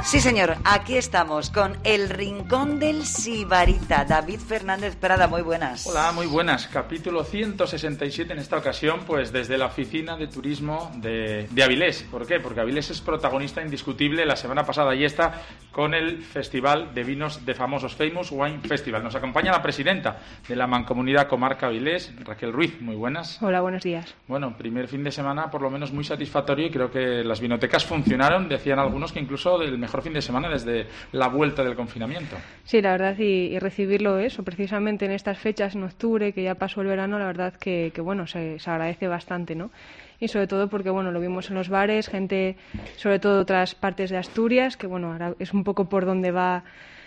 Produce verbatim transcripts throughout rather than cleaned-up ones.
Sí, señor, aquí estamos con el Rincón del Sibarita. David Fernández Prada, muy buenas. Hola, muy buenas. Capítulo ciento sesenta y siete en esta ocasión, pues desde la Oficina de Turismo de, de Avilés. ¿Por qué? Porque Avilés es protagonista indiscutible. La semana pasada y esta con el Festival de Vinos de Famosos, Famous Wine Festival. Nos acompaña la presidenta de la Mancomunidad Comarca Avilés, Raquel Ruiz. Muy buenas. Hola, buenos días. Bueno, primer fin de semana por lo menos muy satisfactorio y creo que las vinotecas funcionaron. Decían algunos que incluso del mejor fin de semana desde la vuelta del confinamiento. Sí, la verdad, y, y recibirlo eso, precisamente en estas fechas, en octubre, que ya pasó el verano, la verdad que, que bueno, se, se agradece bastante, ¿no? Y sobre todo porque, bueno, lo vimos en los bares, gente, sobre todo de otras partes de Asturias, que, bueno, ahora es un poco por donde va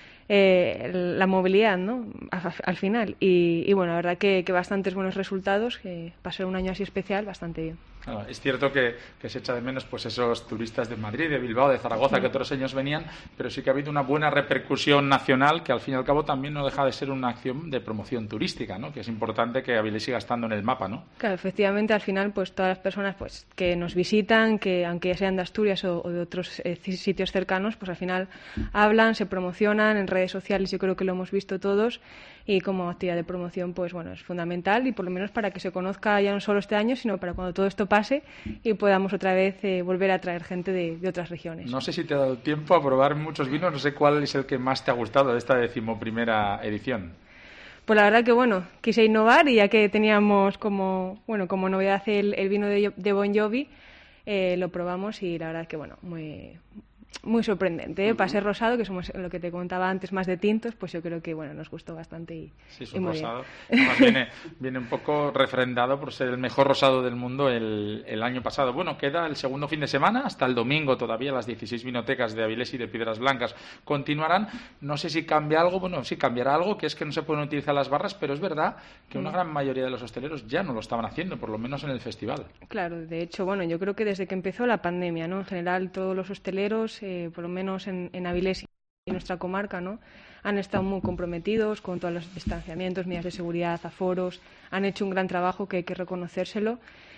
eh, la movilidad, ¿no? Al, al final. Y, y, bueno, la verdad que, que bastantes buenos resultados, que pasó un año así especial, bastante bien. Claro, es cierto que, que se echa de menos pues esos turistas de Madrid, de Bilbao, de Zaragoza, sí, que otros años venían, pero sí que ha habido una buena repercusión nacional que al fin y al cabo también no deja de ser una acción de promoción turística, ¿no? Que es importante que Avilés siga estando en el mapa, ¿no? Claro, efectivamente, al final pues todas las personas pues que nos visitan, que aunque sean de Asturias o, o de otros eh, sitios cercanos, pues al final hablan, se promocionan en redes sociales, yo creo que lo hemos visto todos, y como actividad de promoción pues bueno, es fundamental, y por lo menos para que se conozca ya no solo este año, sino para cuando todo esto pase y podamos otra vez eh, volver a traer gente de, de otras regiones. No sé si te ha dado tiempo a probar muchos vinos, no sé cuál es el que más te ha gustado de esta decimoprimera edición. Pues la verdad que bueno, quise innovar, y ya que teníamos como bueno como novedad el, el vino de, de Bon Jovi, eh, lo probamos y la verdad que bueno, muy muy sorprendente, ¿eh? Uh-huh. Para ser rosado, que somos lo que te contaba antes, más de tintos, pues yo creo que bueno, nos gustó bastante y, sí, es y un muy rosado. bien. Además viene, viene un poco refrendado por ser el mejor rosado del mundo el, el año pasado. Bueno, queda el segundo fin de semana, hasta el domingo todavía las dieciséis vinotecas de Avilés y de Piedras Blancas continuarán. No sé si cambia algo, bueno, sí cambiará algo, que es que no se pueden utilizar las barras, pero es verdad que una gran mayoría de los hosteleros ya no lo estaban haciendo, por lo menos en el festival. Claro, de hecho, bueno, yo creo que desde que empezó la pandemia, ¿no? En general todos los hosteleros, eh, por lo menos en, en Avilés y nuestra comarca, ¿no? Han estado muy comprometidos con todos los distanciamientos, medidas de seguridad, aforos, han hecho un gran trabajo que hay que reconocérselo,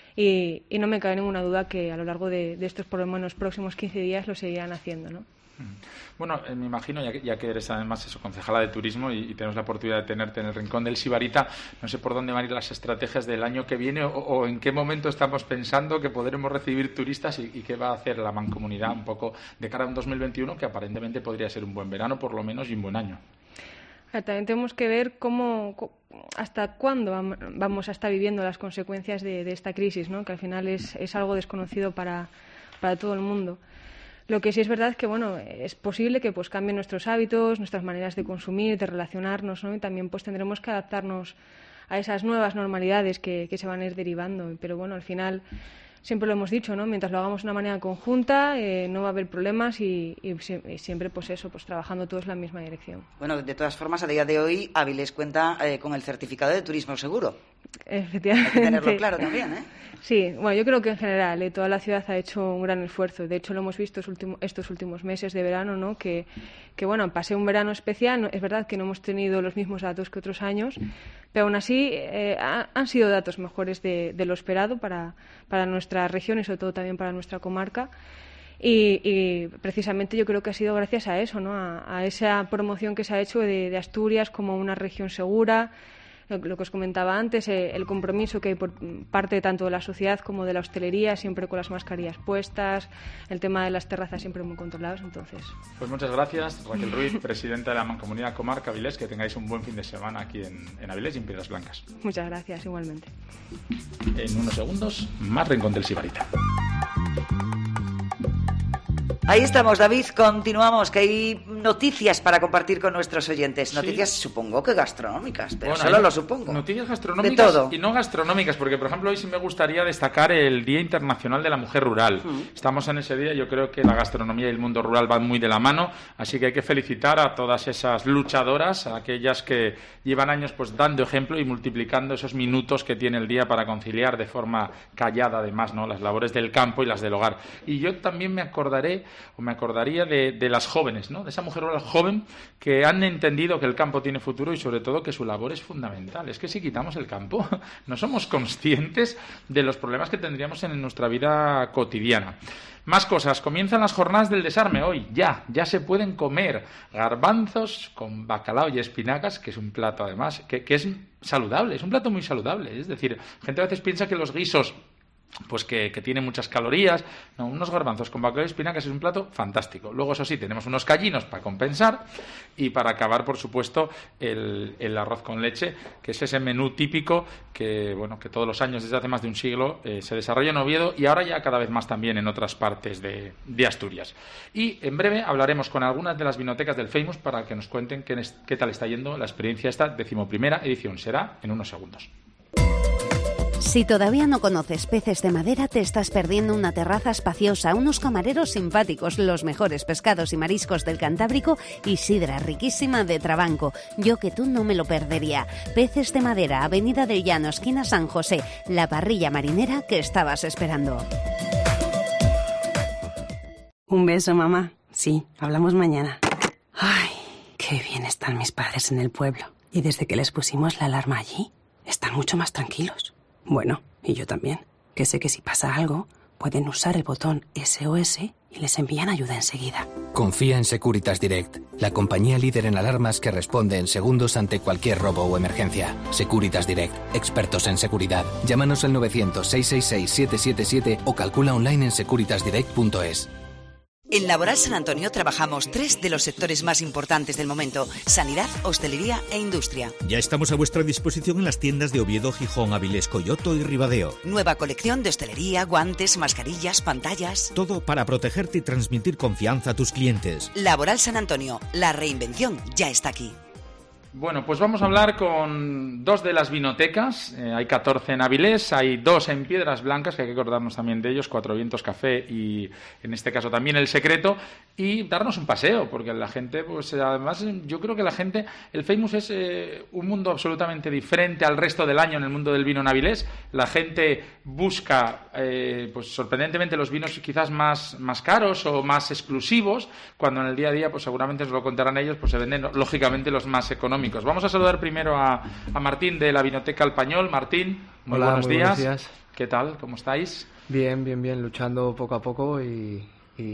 y, y no me cabe ninguna duda que a lo largo de, de estos por lo menos próximos quince días lo seguirán haciendo, ¿no? Bueno, eh, me imagino, ya que, ya que eres además eso, concejala de turismo y, y tenemos la oportunidad de tenerte en el Rincón del Sibarita, no sé por dónde van a ir las estrategias del año que viene o, o en qué momento estamos pensando que podremos recibir turistas y, y qué va a hacer la Mancomunidad un poco de cara a un dos mil veintiuno que aparentemente podría ser un buen verano por lo menos y un buen año. También tenemos que ver cómo, hasta cuándo vamos a estar viviendo las consecuencias de, de esta crisis, ¿no? Que al final es, es algo desconocido para, para todo el mundo. Lo que sí es verdad es que bueno, es posible que pues cambien nuestros hábitos, nuestras maneras de consumir, de relacionarnos, ¿no? Y también pues tendremos que adaptarnos a esas nuevas normalidades que, que se van a ir derivando. Pero bueno, al final siempre lo hemos dicho, ¿no? Mientras lo hagamos de una manera conjunta, eh, no va a haber problemas y, y, y siempre pues eso, pues trabajando todos en la misma dirección. Bueno, de todas formas, a día de hoy Avilés cuenta eh, con el certificado de turismo seguro. Efectivamente. Hay que tenerlo claro también, ¿eh? Sí, bueno, yo creo que en general eh, toda la ciudad ha hecho un gran esfuerzo. De hecho, lo hemos visto estos últimos, estos últimos meses de verano, ¿no? Que, que bueno, pasé un verano especial. No, es verdad que no hemos tenido los mismos datos que otros años, pero aún así eh, ha, han sido datos mejores de, de lo esperado para, para nuestra región y sobre todo también para nuestra comarca. Y, y precisamente yo creo que ha sido gracias a eso, ¿no? A, a esa promoción que se ha hecho de, de Asturias como una región segura. Lo que os comentaba antes, eh, el compromiso que hay por parte tanto de la sociedad como de la hostelería, siempre con las mascarillas puestas, el tema de las terrazas siempre muy controlados, entonces... Pues muchas gracias, Raquel Ruiz, presidenta de la Mancomunidad Comarca Avilés, que tengáis un buen fin de semana aquí en, en Avilés y en Piedras Blancas. Muchas gracias, igualmente. En unos segundos, más Rincón del Sibarita. Ahí estamos, David, continuamos, que hay noticias para compartir con nuestros oyentes. Noticias, sí, supongo que gastronómicas, pero bueno, solo lo supongo. Noticias gastronómicas de todo. Y no gastronómicas, porque, por ejemplo, hoy sí me gustaría destacar el Día Internacional de la Mujer Rural. Mm. Estamos en ese día, yo creo que la gastronomía y el mundo rural van muy de la mano, así que hay que felicitar a todas esas luchadoras, a aquellas que llevan años pues dando ejemplo y multiplicando esos minutos que tiene el día para conciliar de forma callada, además, ¿no?, las labores del campo y las del hogar. Y yo también me acordaré o me acordaría de, de las jóvenes, ¿no?, de esa mujer mujer rural joven que han entendido que el campo tiene futuro y sobre todo que su labor es fundamental. Es que si quitamos el campo no somos conscientes de los problemas que tendríamos en nuestra vida cotidiana. Más cosas. Comienzan las jornadas del desarme hoy. Ya, ya se pueden comer garbanzos con bacalao y espinacas, que es un plato además que, que es saludable, es un plato muy saludable. Es decir, gente a veces piensa que los guisos pues que, que tiene muchas calorías. No, unos garbanzos con bacalao y espinacas es un plato fantástico. Luego, eso sí, tenemos unos callinos para compensar y para acabar, por supuesto, el, el arroz con leche, que es ese menú típico que, bueno, que todos los años, desde hace más de un siglo, eh, se desarrolla en Oviedo y ahora ya cada vez más también en otras partes de, de Asturias. Y en breve hablaremos con algunas de las vinotecas del Famous para que nos cuenten qué, qué tal está yendo la experiencia esta decimoprimera edición. Será en unos segundos. Si todavía no conoces Peces de Madera, te estás perdiendo una terraza espaciosa, unos camareros simpáticos, los mejores pescados y mariscos del Cantábrico y sidra riquísima de Trabanco. Yo que tú no me lo perdería. Peces de Madera, Avenida del Llano, esquina San José, la parrilla marinera que estabas esperando. Un beso, mamá. Sí, hablamos mañana. Ay, qué bien están mis padres en el pueblo. Y desde que les pusimos la alarma allí, están mucho más tranquilos. Bueno, y yo también, que sé que si pasa algo, pueden usar el botón S O S y les envían ayuda enseguida. Confía en Securitas Direct, la compañía líder en alarmas que responde en segundos ante cualquier robo o emergencia. Securitas Direct, expertos en seguridad. Llámanos al novecientos, seiscientos sesenta y seis, siete siete siete o calcula online en securitas direct punto es. En Laboral San Antonio trabajamos tres de los sectores más importantes del momento: sanidad, hostelería e industria. Ya estamos a vuestra disposición en las tiendas de Oviedo, Gijón, Avilés, Coyoto y Ribadeo. Nueva colección de hostelería, guantes, mascarillas, pantallas. Todo para protegerte y transmitir confianza a tus clientes. Laboral San Antonio, la reinvención ya está aquí. Bueno, pues vamos a hablar con dos de las vinotecas. Eh, hay catorce en Avilés, hay dos en Piedras Blancas, que hay que acordarnos también de ellos, Cuatro Vientos Café y en este caso también El Secreto, y darnos un paseo, porque la gente, pues además yo creo que la gente, el Famous es eh, un mundo absolutamente diferente al resto del año en el mundo del vino en Avilés. La gente busca, eh, pues sorprendentemente, los vinos quizás más, más caros o más exclusivos, cuando en el día a día, pues seguramente nos lo contarán ellos, pues se venden lógicamente los más económicos. Vamos a saludar primero a, a Martín de la Vinoteca El Pañol. Martín, muy, Hola, buenos, muy días. buenos días. ¿Qué tal? ¿Cómo estáis? Bien, bien, bien, luchando poco a poco y,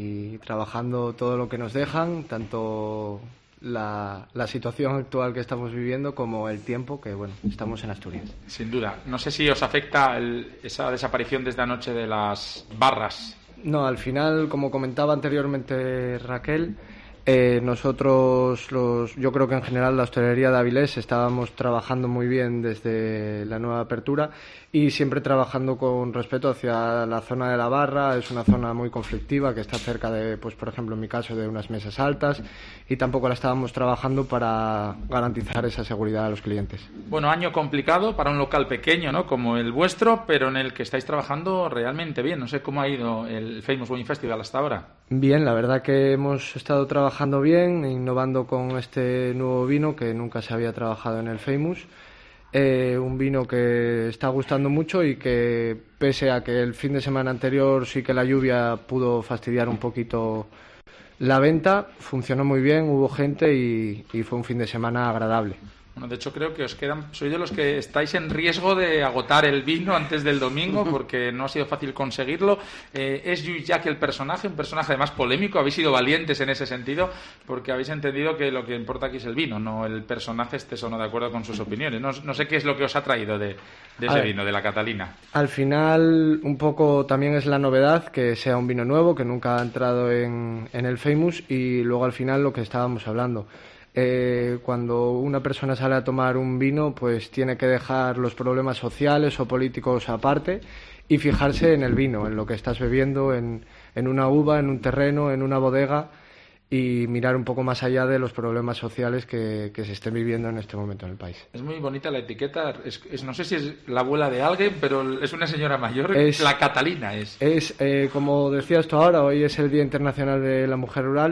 y trabajando todo lo que nos dejan, tanto la, la situación actual que estamos viviendo como el tiempo que, bueno, estamos en Asturias. Sin duda. No sé si os afecta el, esa desaparición desde anoche de las barras. No, al final, como comentaba anteriormente Raquel, Eh, nosotros, los, yo creo que en general la hostelería de Avilés estábamos trabajando muy bien desde la nueva apertura y siempre trabajando con respeto hacia la zona de la barra. Es una zona muy conflictiva que está cerca de, pues por ejemplo en mi caso, de unas mesas altas, y tampoco la estábamos trabajando para garantizar esa seguridad a los clientes. Bueno, año complicado para un local pequeño, ¿no?, como el vuestro, pero en el que estáis trabajando realmente bien. No sé cómo ha ido el Famous Wine Festival hasta ahora. Bien, la verdad que hemos estado trabajando bien, innovando con este nuevo vino que nunca se había trabajado en el Famous. Eh, un vino que está gustando mucho y que, pese a que el fin de semana anterior sí que la lluvia pudo fastidiar un poquito la venta, funcionó muy bien, hubo gente y, y fue un fin de semana agradable. Bueno, de hecho creo que os quedan, sois de los que estáis en riesgo de agotar el vino antes del domingo, porque no ha sido fácil conseguirlo. Eh, es Lluís Llach el personaje, un personaje además polémico. Habéis sido valientes en ese sentido, porque habéis entendido que lo que importa aquí es el vino, no el personaje, estés o no de acuerdo con sus opiniones. No, no sé qué es lo que os ha traído de, de ese vino, de la Catalina. Al final, un poco también es la novedad, que sea un vino nuevo, que nunca ha entrado en, en el Famous, y luego al final lo que estábamos hablando. Eh, cuando una persona sale a tomar un vino, pues tiene que dejar los problemas sociales o políticos aparte y fijarse en el vino, en lo que estás bebiendo, en, en una uva, en un terreno, en una bodega, y mirar un poco más allá de los problemas sociales que, que se estén viviendo en este momento en el país. Es muy bonita la etiqueta, es, es, no sé si es la abuela de alguien, pero es una señora mayor, es, la Catalina es. Es, eh, como decías tú ahora, hoy es el Día Internacional de la Mujer Rural.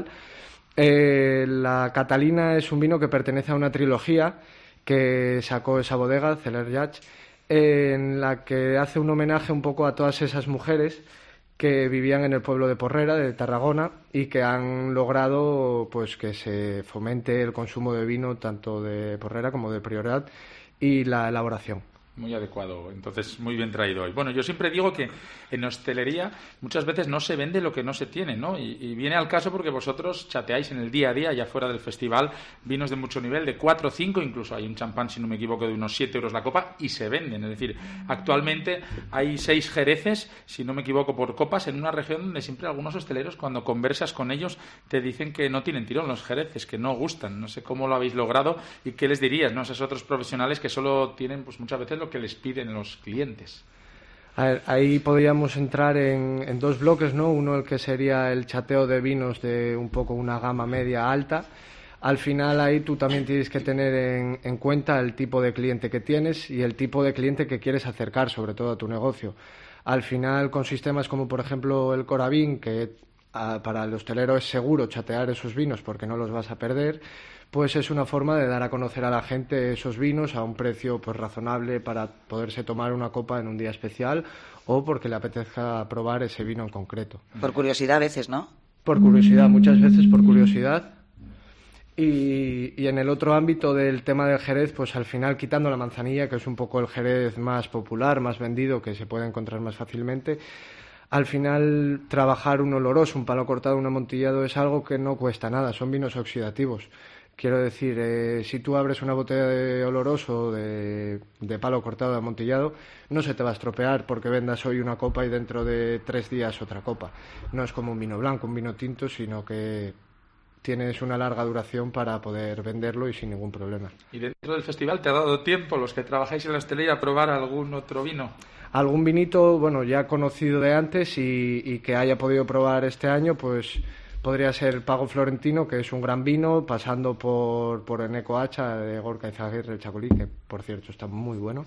Eh, la Catalina es un vino que pertenece a una trilogía que sacó esa bodega, Celler Llach, eh, en la que hace un homenaje un poco a todas esas mujeres que vivían en el pueblo de Porrera, de Tarragona, y que han logrado pues que se fomente el consumo de vino tanto de Porrera como de Priorat y la elaboración. Muy adecuado, entonces muy bien traído hoy. Bueno, yo siempre digo que en hostelería muchas veces no se vende lo que no se tiene, ¿no? Y, y viene al caso porque vosotros chateáis en el día a día, ya fuera del festival, vinos de mucho nivel, de cuatro o cinco, incluso hay un champán, si no me equivoco, de unos siete euros la copa, y se venden. Es decir, actualmente hay seis jereces, si no me equivoco, por copas, en una región donde siempre algunos hosteleros, cuando conversas con ellos, te dicen que no tienen tirón los jereces, que no gustan. No sé cómo lo habéis logrado y qué les dirías, ¿no? Esos otros profesionales que solo tienen, pues muchas veces, lo que les piden los clientes. A ver, ahí podríamos entrar en, en dos bloques, ¿no? Uno el que sería el chateo de vinos de un poco una gama media alta. Al final ahí tú también tienes que tener en, en cuenta el tipo de cliente que tienes y el tipo de cliente que quieres acercar, sobre todo a tu negocio. Al final, con sistemas como por ejemplo el Coravin, que a, para el hostelero es seguro chatear esos vinos porque no los vas a perder, pues es una forma de dar a conocer a la gente esos vinos a un precio pues razonable para poderse tomar una copa en un día especial o porque le apetezca probar ese vino en concreto. Por curiosidad a veces, ¿no? Por curiosidad, muchas veces por curiosidad. Y, y en el otro ámbito del tema del Jerez, pues al final quitando la manzanilla, que es un poco el Jerez más popular, más vendido, que se puede encontrar más fácilmente, al final trabajar un oloroso, un palo cortado, un amontillado es algo que no cuesta nada, son vinos oxidativos. Quiero decir, eh, si tú abres una botella de oloroso, de, de palo cortado, de amontillado, no se te va a estropear porque vendas hoy una copa y dentro de tres días otra copa. No es como un vino blanco, un vino tinto, sino que tienes una larga duración para poder venderlo y sin ningún problema. ¿Y dentro del festival te ha dado tiempo, los que trabajáis en la hostelería, a probar algún otro vino? Algún vinito, bueno, ya conocido de antes y, y que haya podido probar este año, pues podría ser el Pago Florentino, que es un gran vino, pasando por, por Eneco Hacha, de Gorka Izaguirre, el Chacolí, que por cierto está muy bueno.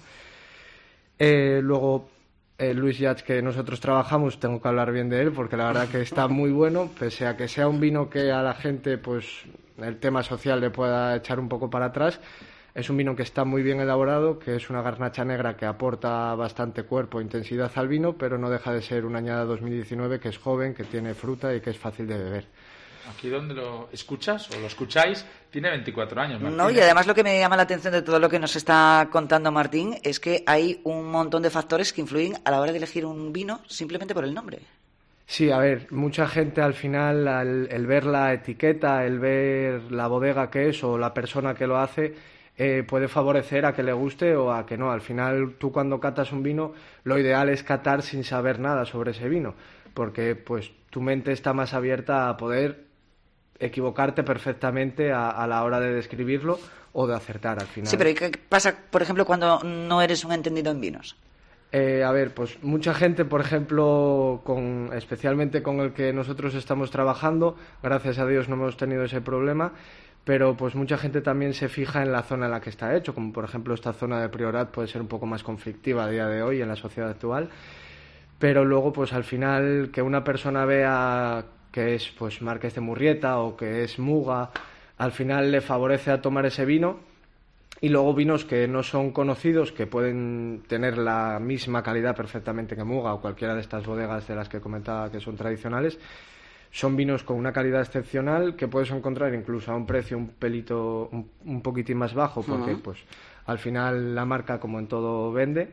Eh, luego, eh, Luis Yach, que nosotros trabajamos, tengo que hablar bien de él, porque la verdad que está muy bueno, pese a que sea un vino que a la gente, pues el tema social le pueda echar un poco para atrás. Es un vino que está muy bien elaborado, que es una garnacha negra que aporta bastante cuerpo e intensidad al vino, pero no deja de ser una añada dos mil diecinueve que es joven, que tiene fruta y que es fácil de beber. Aquí donde lo escuchas o lo escucháis, tiene veinticuatro años. Martín. No, y además lo que me llama la atención de todo lo que nos está contando Martín es que hay un montón de factores que influyen a la hora de elegir un vino simplemente por el nombre. Sí, a ver, mucha gente al final, al, el ver la etiqueta, el ver la bodega que es o la persona que lo hace, eh, puede favorecer a que le guste o a que no. Al final, tú cuando catas un vino, lo ideal es catar sin saber nada sobre ese vino, porque pues tu mente está más abierta a poder equivocarte perfectamente a, a la hora de describirlo o de acertar al final. Sí, pero ¿y qué pasa, por ejemplo, cuando no eres un entendido en vinos? Eh, a ver, pues mucha gente, por ejemplo, con, especialmente con el que nosotros estamos trabajando, gracias a Dios no hemos tenido ese problema, pero pues mucha gente también se fija en la zona en la que está hecho, como por ejemplo esta zona de Priorat puede ser un poco más conflictiva a día de hoy en la sociedad actual, pero luego pues al final que una persona vea que es pues Marqués de Murrieta o que es Muga, al final le favorece a tomar ese vino. Y luego vinos que no son conocidos, que pueden tener la misma calidad perfectamente que Muga o cualquiera de estas bodegas de las que comentaba que son tradicionales, son vinos con una calidad excepcional que puedes encontrar incluso a un precio un pelito, un, un poquitín más bajo, porque uh-huh. pues al final la marca, como en todo, vende.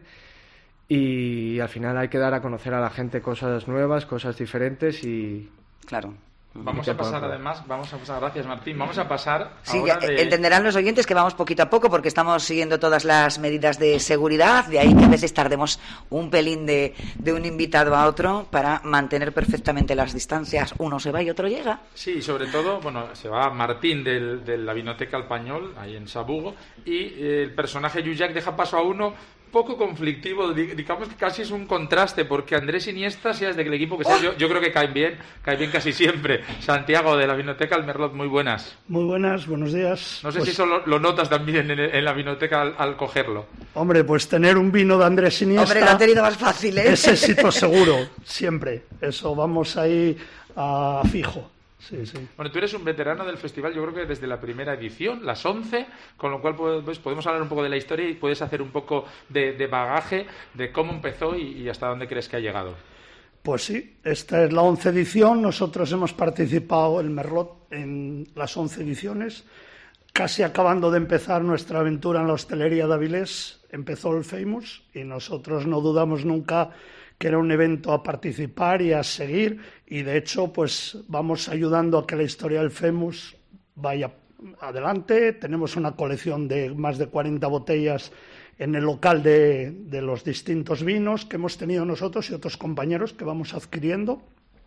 Y al final hay que dar a conocer a la gente cosas nuevas, cosas diferentes y... Claro. Vamos a pasar, además, vamos a pasar, gracias Martín, vamos a pasar sí, ahora de... entenderán los oyentes que vamos poquito a poco porque estamos siguiendo todas las medidas de seguridad, de ahí que a veces tardemos un pelín de, de un invitado a otro para mantener perfectamente las distancias, uno se va y otro llega. Sí, sobre todo, bueno, se va Martín del, de la Vinoteca Español, ahí en Sabugo, y eh, el personaje Yuyak deja paso a uno poco conflictivo, digamos que casi es un contraste, porque Andrés Iniesta, seas del equipo que sea, oh. yo, yo creo que caen bien, caen bien casi siempre. Santiago, de la Vinoteca El Merlot, muy buenas. Muy buenas, buenos días. No sé pues, si eso lo, lo notas también en, en la Vinoteca al, al cogerlo. Hombre, pues tener un vino de Andrés Iniesta... Hombre, lo han tenido más fácil, ¿eh? Es éxito seguro, siempre. Eso, vamos ahí a fijo. Sí, sí. Bueno, tú eres un veterano del festival, yo creo que desde la primera edición, las once, con lo cual pues, podemos hablar un poco de la historia y puedes hacer un poco de, de bagaje de cómo empezó y, y hasta dónde crees que ha llegado. Pues sí, esta es la once edición. Nosotros hemos participado el Merlot en las once ediciones. Casi acabando de empezar nuestra aventura en la hostelería de Avilés, empezó el Famous y nosotros no dudamos nunca que era un evento a participar y a seguir, y de hecho pues vamos ayudando a que la historia del Famous vaya adelante. Tenemos una colección de más de cuarenta botellas en el local de, de los distintos vinos que hemos tenido nosotros y otros compañeros que vamos adquiriendo,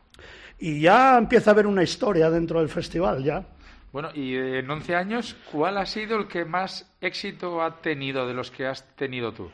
y ya empieza a haber una historia dentro del festival ya. Bueno, y en once años, ¿cuál ha sido el que más éxito ha tenido de los que has tenido tú?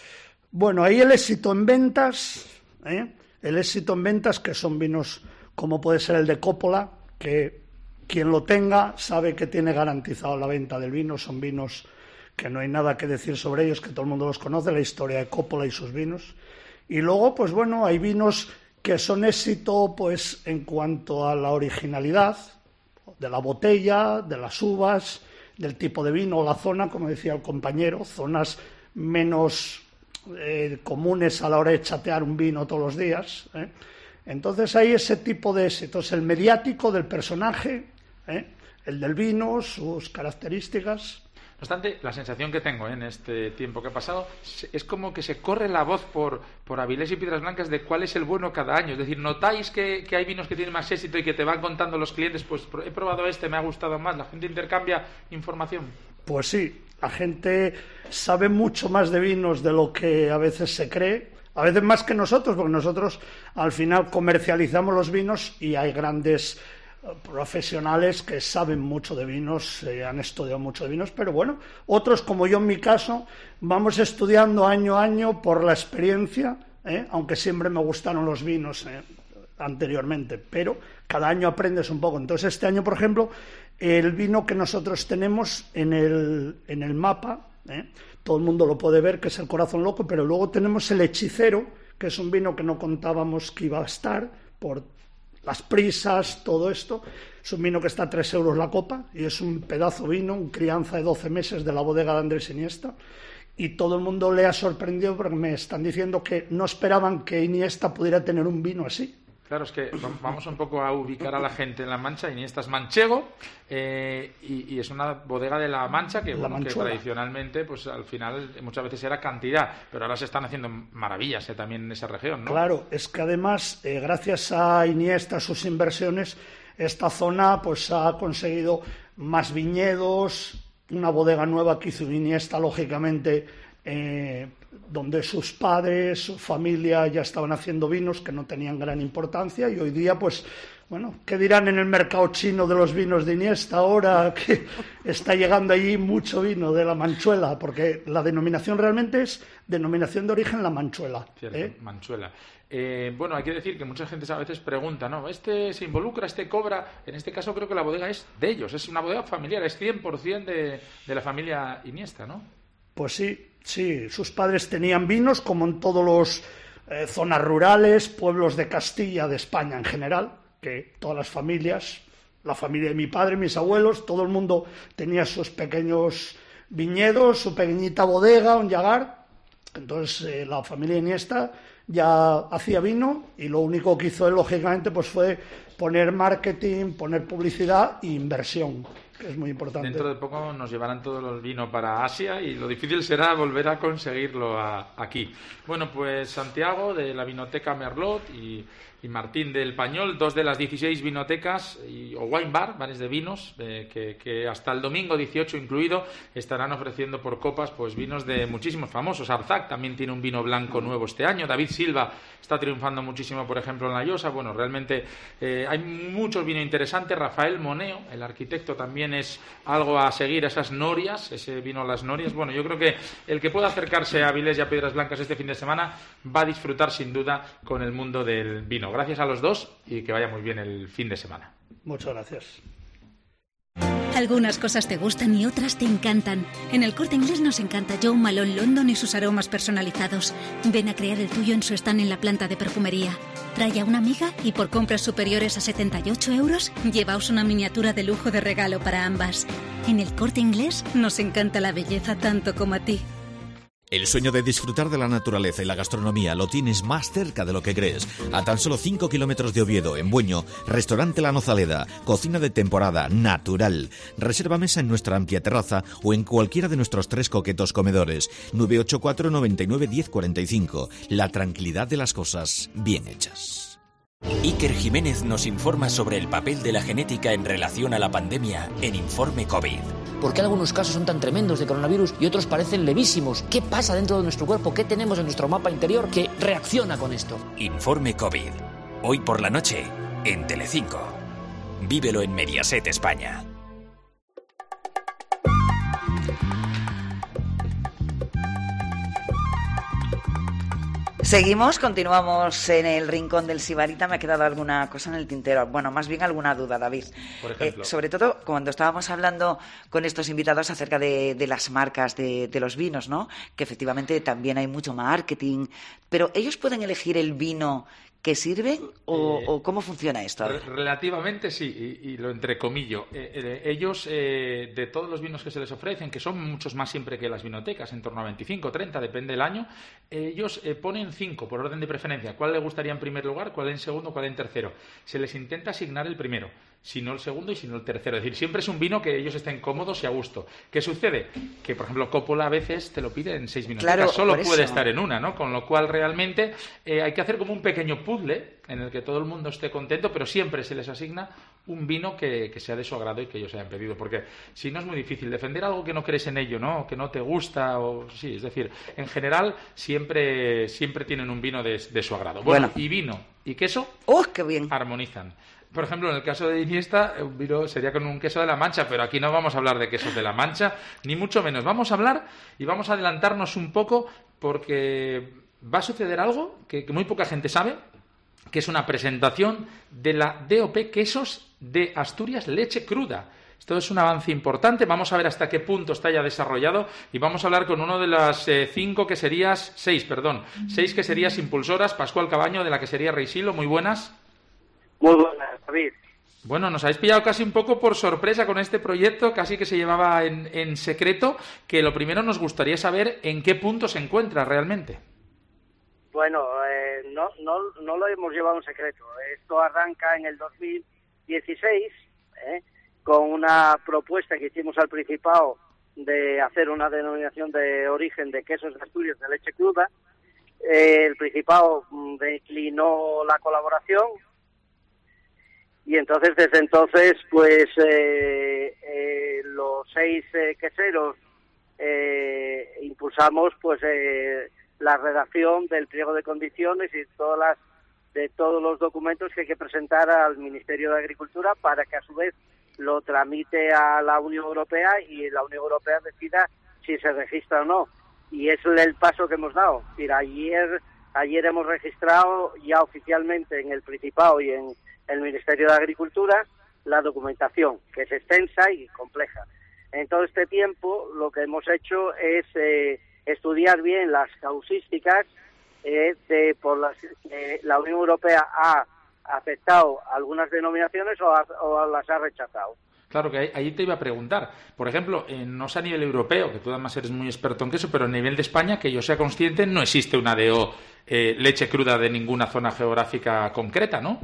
Bueno, ahí el éxito en ventas, ¿eh? el éxito en ventas, que son vinos como puede ser el de Coppola, que quien lo tenga sabe que tiene garantizado la venta del vino. Son vinos que no hay nada que decir sobre ellos, que todo el mundo los conoce, la historia de Coppola y sus vinos. Y luego, pues bueno, hay vinos que son éxito pues en cuanto a la originalidad de la botella, de las uvas, del tipo de vino o la zona, como decía el compañero, zonas menos eh, comunes a la hora de chatear un vino todos los días, ¿eh? Entonces hay ese tipo de éxitos, el mediático del personaje, ¿eh? el del vino, sus características. No obstante, la sensación que tengo en este tiempo que ha pasado es como que se corre la voz por, por Avilés y Piedras Blancas de cuál es el bueno cada año. Es decir, ¿notáis que, que hay vinos que tienen más éxito y que te van contando los clientes? Pues he probado este, me ha gustado más. ¿La gente intercambia información? Pues sí, la gente sabe mucho más de vinos de lo que a veces se cree. A veces más que nosotros, porque nosotros al final comercializamos los vinos y hay grandes profesionales que saben mucho de vinos, eh, han estudiado mucho de vinos, pero bueno, otros como yo en mi caso, vamos estudiando año a año por la experiencia, eh, aunque siempre me gustaron los vinos eh, anteriormente, pero cada año aprendes un poco. Entonces este año, por ejemplo, el vino que nosotros tenemos en el, en el mapa, eh, todo el mundo lo puede ver, que es el Corazón Loco, pero luego tenemos el Hechicero, que es un vino que no contábamos que iba a estar por las prisas, todo esto. Es un vino que está a tres euros la copa y es un pedazo vino, un crianza de doce meses de la bodega de Andrés Iniesta, y todo el mundo le ha sorprendido porque me están diciendo que no esperaban que Iniesta pudiera tener un vino así. Claro, es que vamos un poco a ubicar a la gente en La Mancha. Iniesta es manchego eh, y, y es una bodega de La Mancha que, bueno, que tradicionalmente, pues al final muchas veces era cantidad, pero ahora se están haciendo maravillas eh, también en esa región, ¿no? Claro, es que además, eh, gracias a Iniesta, sus inversiones, esta zona pues ha conseguido más viñedos, una bodega nueva que hizo Iniesta, lógicamente, eh, donde sus padres, su familia ya estaban haciendo vinos que no tenían gran importancia, y hoy día, pues, bueno, ¿qué dirán en el mercado chino de los vinos de Iniesta ahora? Que está llegando allí mucho vino de la Manchuela, porque la denominación realmente es denominación de origen La Manchuela. Cierto, ¿eh? Manchuela. Eh, bueno, hay que decir que mucha gente a veces pregunta, ¿no? Este se involucra, este cobra. En este caso creo que la bodega es de ellos, es una bodega familiar, es cien por ciento de, de la familia Iniesta, ¿no? Pues sí, sí, sus padres tenían vinos, como en todos los eh, zonas rurales, pueblos de Castilla, de España en general, que todas las familias, la familia de mi padre, mis abuelos, todo el mundo tenía sus pequeños viñedos, su pequeñita bodega, un llagar. Entonces eh, la familia Iniesta ya hacía vino, y lo único que hizo él, lógicamente, pues fue poner marketing, poner publicidad e inversión, que es muy importante. Dentro de poco nos llevarán todo el vino para Asia y lo difícil será volver a conseguirlo a, aquí. Bueno, pues Santiago de la Vinoteca Merlot y, y Martín del Pañol, dos de las dieciséis vinotecas y, o wine bar, bares de vinos, eh, que, que hasta el domingo dieciocho incluido estarán ofreciendo por copas pues vinos de muchísimos famosos. Arzac también tiene un vino blanco nuevo este año. David Silva está triunfando muchísimo, por ejemplo, en La Llosa. Bueno, realmente eh, hay mucho vino interesante. Rafael Moneo, el arquitecto, también es algo a seguir, esas norias, ese vino a las norias. Bueno, yo creo que el que pueda acercarse a Avilés y a Piedras Blancas este fin de semana va a disfrutar sin duda con el mundo del vino. Gracias a los dos y que vaya muy bien el fin de semana. Muchas gracias. Algunas cosas te gustan y otras te encantan. En el Corte Inglés nos encanta Jo Malone London y sus aromas personalizados. Ven a crear el tuyo en su stand en la planta de perfumería. Trae a una amiga y por compras superiores a setenta y ocho euros, llevaos una miniatura de lujo de regalo para ambas. En el Corte Inglés nos encanta la belleza tanto como a ti. El sueño de disfrutar de la naturaleza y la gastronomía lo tienes más cerca de lo que crees. A tan solo cinco kilómetros de Oviedo, en Bueño, Restaurante La Nozaleda, cocina de temporada, natural. Reserva mesa en nuestra amplia terraza o en cualquiera de nuestros tres coquetos comedores. nueve ocho cuatro, noventa y nueve, diez cuarenta y cinco. La tranquilidad de las cosas bien hechas. Iker Jiménez nos informa sobre el papel de la genética en relación a la pandemia en Informe COVID. ¿Por qué algunos casos son tan tremendos de coronavirus y otros parecen levísimos? ¿Qué pasa dentro de nuestro cuerpo? ¿Qué tenemos en nuestro mapa interior que reacciona con esto? Informe COVID. Hoy por la noche, en Telecinco. Vívelo en Mediaset España. Seguimos, continuamos en el rincón del Sibarita. Me ha quedado alguna cosa en el tintero. Bueno, más bien alguna duda, David. Por ejemplo. Eh, sobre todo cuando estábamos hablando con estos invitados acerca de, de las marcas de, de los vinos, ¿no? Que efectivamente también hay mucho marketing. Pero ¿ellos pueden elegir el vino que sirven o, eh, o cómo funciona esto? Re- relativamente sí, y, y lo entrecomillo. Eh, eh, ellos, eh, de todos los vinos que se les ofrecen, que son muchos más siempre que las vinotecas, en torno a veinticinco, treinta, depende del año, eh, ellos eh, ponen cinco por orden de preferencia. ¿Cuál le gustaría en primer lugar, cuál en segundo, cuál en tercero? Se les intenta asignar el primero, si no el segundo y si no el tercero. Es decir, siempre es un vino que ellos estén cómodos y a gusto. ¿Qué sucede? Que, por ejemplo, Coppola a veces te lo pide en seis vinotecas. Claro, solo por puede eso. estar en una, ¿no? Con lo cual, realmente, eh, hay que hacer como un pequeño puzzle en el que todo el mundo esté contento, pero siempre se les asigna un vino que, que sea de su agrado y que ellos hayan pedido. Porque si no es muy difícil defender algo que no crees en ello, ¿no? Que no te gusta, o sí, es decir, en general, siempre, siempre tienen un vino de, de su agrado. Bueno, Bueno. y vino y queso ¡Oh, qué bien! armonizan. Por ejemplo, en el caso de Iniesta, un vino sería con un queso de la Mancha, pero aquí no vamos a hablar de quesos de la Mancha, ni mucho menos. Vamos a hablar y vamos a adelantarnos un poco porque va a suceder algo que, que muy poca gente sabe, que es una presentación de la D O P Quesos de Asturias Leche Cruda. Esto es un avance importante. Vamos a ver hasta qué punto está ya desarrollado y vamos a hablar con uno de las eh, cinco queserías, seis, perdón, seis queserías impulsoras, Pascual Cabaño, de la quesería Reisilo. Muy buenas. Muy buenas, David. Bueno, nos habéis pillado casi un poco por sorpresa con este proyecto, casi que se llevaba en, en secreto, que lo primero nos gustaría saber en qué punto se encuentra realmente. Bueno, eh, no, no, no lo hemos llevado en secreto. Esto arranca en el dos mil dieciséis, ¿eh? Con una propuesta que hicimos al Principado de hacer una denominación de origen de quesos de Asturias de leche cruda. Eh, el Principado mm, declinó la colaboración. Y entonces, desde entonces, pues eh, eh, los seis eh, queseros eh, impulsamos pues eh, la redacción del pliego de condiciones y todas las de todos los documentos que hay que presentar al Ministerio de Agricultura para que a su vez lo tramite a la Unión Europea y la Unión Europea decida si se registra o no. Y es el paso que hemos dado. Es decir, ayer, ayer hemos registrado ya oficialmente en el Principado y en el Ministerio de Agricultura la documentación, que es extensa y compleja. En todo este tiempo lo que hemos hecho es eh, estudiar bien las causísticas eh, de por las que la Unión Europea ha aceptado algunas denominaciones o, ha, o las ha rechazado. Claro, que ahí, ahí te iba a preguntar. Por ejemplo, eh, no sé a nivel europeo, que tú además eres muy experto en queso, pero a nivel de España, que yo sea consciente, no existe una D O eh, leche cruda de ninguna zona geográfica concreta, ¿no?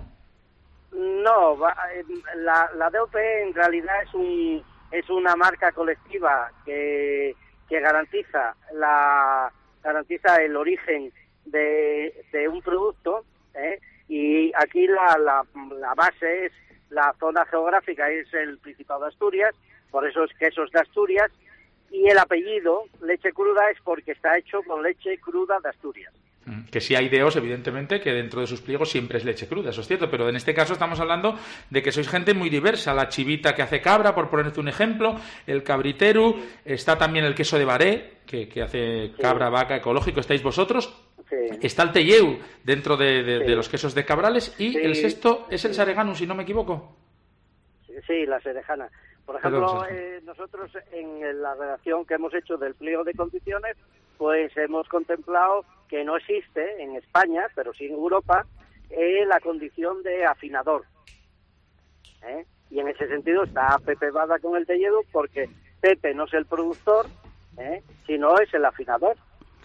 No, la, la D O P en realidad es un es una marca colectiva que, que garantiza la garantiza el origen de, de un producto, ¿eh? Y aquí la, la, la base es la zona geográfica, es el Principado de Asturias, por eso es quesos de Asturias, y el apellido leche cruda es porque está hecho con leche cruda de Asturias. Que sí hay D Os, evidentemente, que dentro de sus pliegos siempre es leche cruda, eso es cierto, pero en este caso estamos hablando de que sois gente muy diversa. La chivita que hace cabra, por ponerte un ejemplo, el cabriteru, está también el queso de Baré, que, que hace cabra, vaca, ecológico, estáis vosotros. Sí. Está el telleu dentro de, de, sí. de los quesos de Cabrales y sí. el sexto es el Saregano, si no me equivoco. Sí, la Serejana. Por ejemplo, eh, nosotros en la redacción que hemos hecho del pliego de condiciones, pues hemos contemplado que no existe en España, pero sí en Europa, eh, la condición de afinador. ¿Eh? Y en ese sentido está Pepe Bada con el Telledo, porque Pepe no es el productor, ¿eh? sino es el afinador.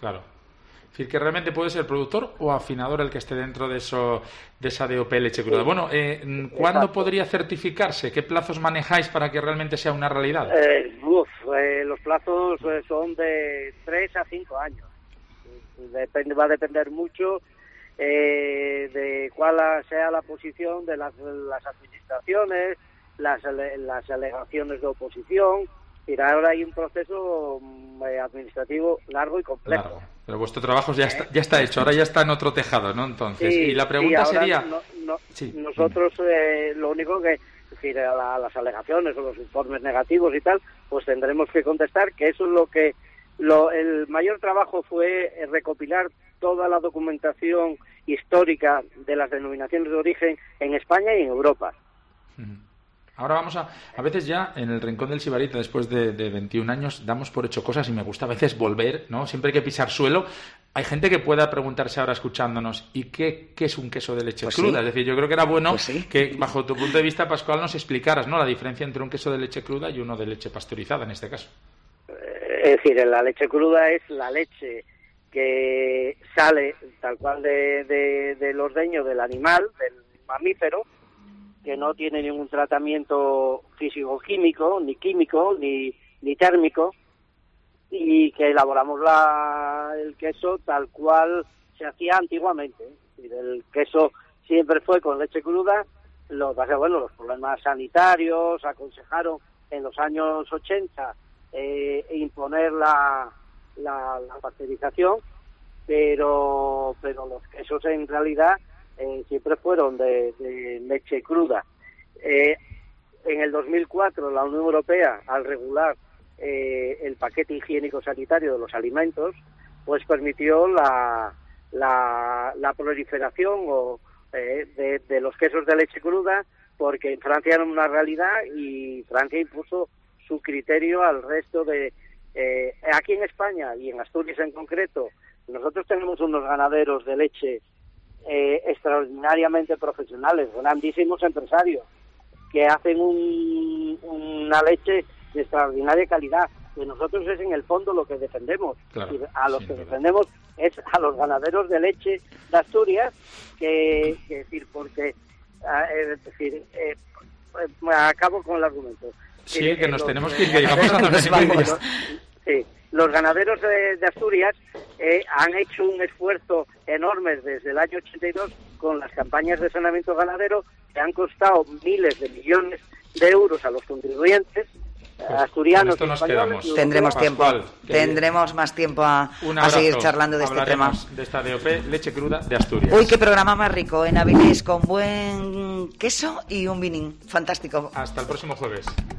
Claro. Es decir, que realmente puede ser productor o afinador el que esté dentro de eso, de esa D O P leche cruda. Sí. Bueno, eh, ¿cuándo Exacto. podría certificar?se? ¿Qué plazos manejáis para que realmente sea una realidad? Eh, uf, eh, los plazos eh, son de tres a cinco años. Depende, va a depender mucho eh, de cuál sea la posición de las, las administraciones, las, las alegaciones de oposición. Y ahora hay un proceso eh, administrativo largo y complejo. Claro. Pero vuestro trabajo ya está, ya está hecho, ahora ya está en otro tejado, ¿no? Entonces, sí, y la pregunta sí, sería... No, no, sí. Nosotros eh, lo único que, es decir, a, la, a las alegaciones o los informes negativos y tal, pues tendremos que contestar, que eso es lo que... Lo, el mayor trabajo fue recopilar toda la documentación histórica de las denominaciones de origen en España y en Europa. Uh-huh. Ahora vamos a... A veces ya en el Rincón del Sibarita, después de, de veintiún años, damos por hecho cosas y me gusta a veces volver, ¿no? Siempre hay que pisar suelo. Hay gente que pueda preguntarse ahora escuchándonos, ¿y qué, qué es un queso de leche pues cruda? Sí. Es decir, yo creo que era bueno pues sí. que, bajo tu punto de vista, Pascual, nos explicaras, ¿no?, la diferencia entre un queso de leche cruda y uno de leche pasteurizada, en este caso. Es decir, la leche cruda es la leche que sale tal cual de, de, del ordeño del animal, del mamífero, que no tiene ningún tratamiento físico-químico, ni químico, ni, ni térmico, y que elaboramos la, el queso tal cual se hacía antiguamente. Es decir, el queso siempre fue con leche cruda. Lo que pasa, bueno, los problemas sanitarios aconsejaron en los años ochenta eh, imponer la, la, la pasteurización, pero, pero los quesos en realidad Eh, siempre fueron de, de leche cruda. Eh, en el dos mil cuatro la Unión Europea, al regular eh, el paquete higiénico-sanitario de los alimentos, pues permitió la, la, la proliferación o, eh, de, de los quesos de leche cruda, porque en Francia era una realidad y Francia impuso su criterio al resto de... Eh, aquí en España y en Asturias en concreto, nosotros tenemos unos ganaderos de leche Eh, extraordinariamente profesionales, grandísimos empresarios que hacen un, una leche de extraordinaria calidad, que nosotros es en el fondo lo que defendemos. Claro, y a los que defendemos es a los ganaderos de leche de Asturias, que, que decir, porque eh, es decir, eh, acabo con el argumento. Sí, eh, que nos los, tenemos eh, que ir, que llegamos a donde vamos. Sí. Los ganaderos de, de Asturias eh, han hecho un esfuerzo enorme desde el año ochenta y dos con las campañas de saneamiento ganadero que han costado miles de millones de euros a los contribuyentes pues, asturianos y españoles. Tendremos tiempo, Pascual, tendremos bien. más tiempo a, a seguir charlando de este tema. De esta D O P, leche cruda de Asturias. Uy, qué programa más rico, en Avilés, con buen queso y un vinín fantástico. Hasta el próximo jueves.